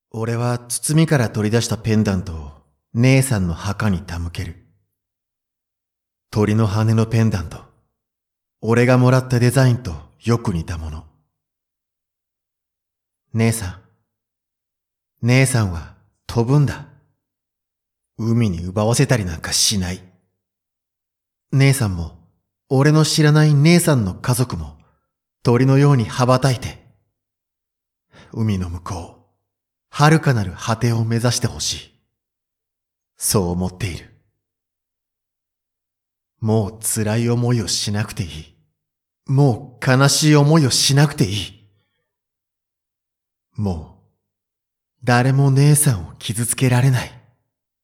俺は包みから取り出したペンダントを姉さんの墓に手向ける。鳥の羽のペンダント。俺がもらったデザインとよく似たもの。姉さんは飛ぶんだ。海に奪わせたりなんかしない。姉さんも、俺の知らない姉さんの家族も、鳥のように羽ばたいて、海の向こう、遥かなる果てを目指してほしい。そう思っている。もう辛い思いをしなくていい。もう悲しい思いをしなくていい。もう、誰も姉さんを傷つけられない。